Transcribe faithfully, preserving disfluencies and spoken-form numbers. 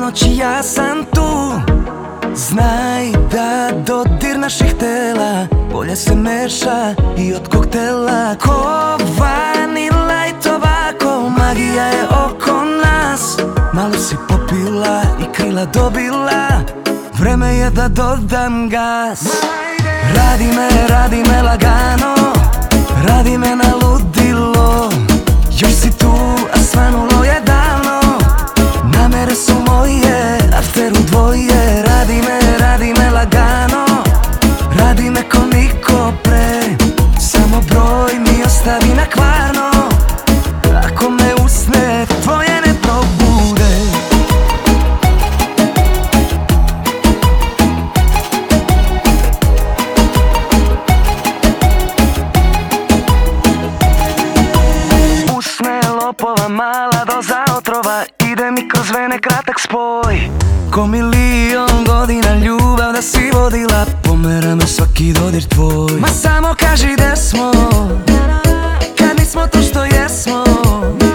noći ja sam tu. Znaj da dodir naših tela bolje se meša i od koktela. Ko vanila i tobako, magija je oko nas. Malo si popila i krila dobila, vreme je da dodam gas. Radi me, radi me lagano, radi me na ludilo. Još si tu, a svanulo je davno. Namere su moje, after u dvoje. Radi me, radi me lagano, radi me ko niko pre. Samo broj mi ostavi na kvarno, ako me usne tvoje ne probude. Usne lopova, mala doza otrova, ide mi kroz vene kratak spoj. Ko milion godina ljubav da si vodila, pomera me svaki dodir tvoj. Ma samo kaži gde smo, kad nismo to što jesmo.